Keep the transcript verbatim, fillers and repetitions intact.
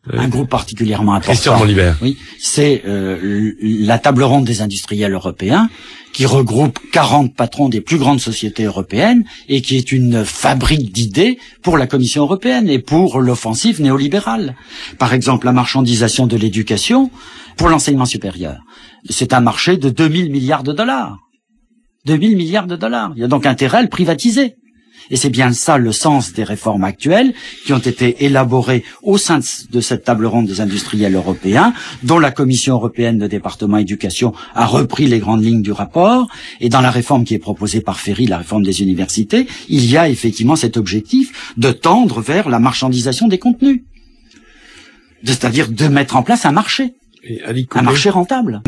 un groupe particulièrement important. Christian Monlibert. Oui, c'est euh, la table ronde des industriels européens, qui regroupe quarante patrons des plus grandes sociétés européennes et qui est une fabrique d'idées pour la Commission européenne et pour l'offensive néolibérale. Par exemple, la marchandisation de l'éducation pour l'enseignement supérieur. C'est un marché de deux mille milliards de dollars. deux mille milliards de dollars. Il y a donc intérêt à le privatiser. Et c'est bien ça le sens des réformes actuelles qui ont été élaborées au sein de cette table ronde des industriels européens, dont la Commission européenne de département éducation a repris les grandes lignes du rapport. Et dans la réforme qui est proposée par Ferry, la réforme des universités, il y a effectivement cet objectif de tendre vers la marchandisation des contenus. C'est-à-dire de mettre en place un marché, Et Ali un marché rentable.